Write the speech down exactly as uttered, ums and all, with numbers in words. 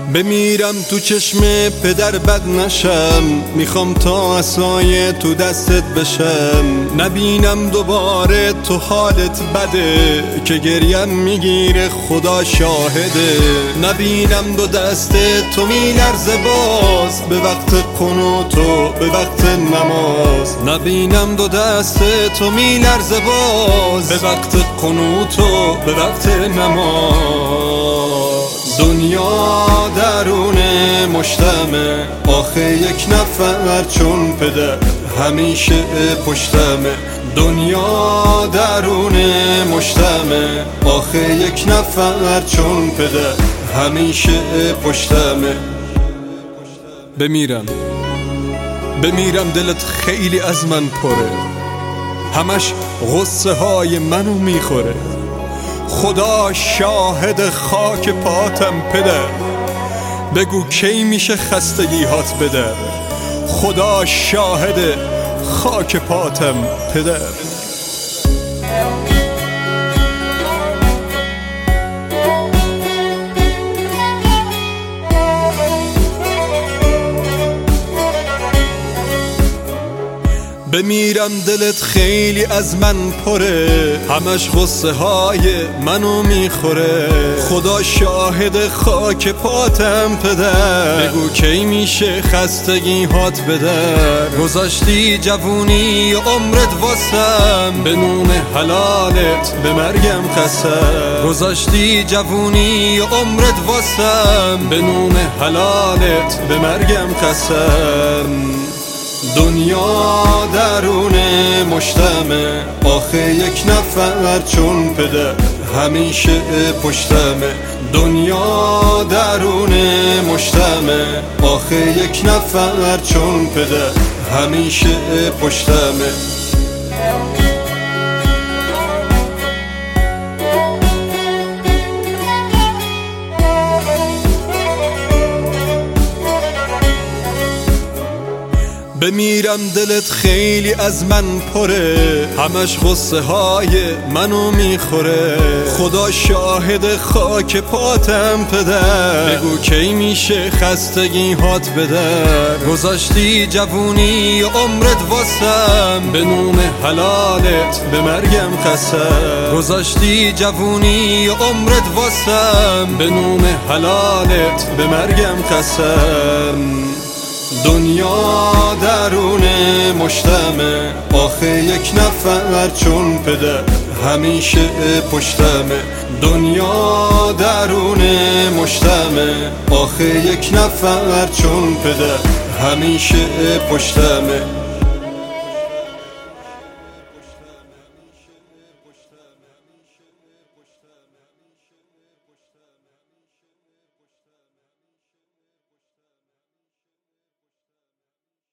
بمیرم تو چشم پدر بد نشم، میخوام تا عصای تو دستت بشم. نبینم دوباره تو حالت بده که گریم میگیره خدا شاهده. نبینم دو دست تو میلرزه باز به وقت قنوت و به وقت نماز. نبینم دو دست تو میلرزه باز به وقت قنوت و به وقت نماز. دنیا درون مشتمه، آخه یک نفر چون پدر همیشه پشتمه. دنیا درون مشتمه، آخه یک نفر چون پدر همیشه پشتمه. بمیرم بمیرم دلت خیلی از من پره، همش غصه های منو میخوره. خدا شاهد خاک پاتم پدر، بگو کی میشه خستگی هات بدر. خدا شاهد خاک پاتم پدر. بمیرم دلت خیلی از من پره، همش غصه های منو میخوره. خدا شاهد خاک پاتم پدر، بگو کی میشه خستگی هات بدر. گذاشتی جوونی عمرت واسم، به نون حلالت به مرگم قسم. گذاشتی جوونی عمرت واسم، به نون حلالت به مرگم قسم. دنیا درون مشتمه، آخه یک نفر چون پدر همیشه پشتمه. دنیا درون مشتمه، آخه یک نفر چون پدر همیشه پشتمه. بمیرم دلت خیلی از من پره، همش غصه های منو میخوره. خدا شاهد خاک پاتم پدر، بگو کی میشه خستگی هات بدر. گذاشتی جوونی عمرت واسم، به نون حلالت به مرگم قسم. گذاشتی جوونی عمرت واسم، به نون حلالت به مرگم قسم. دنیا درون مشتمه، آخه یک نفر چون پدر همیشه پشتمه. دنیا درون مشتمه، آخه یک نفر چون پدر همیشه پشتمه.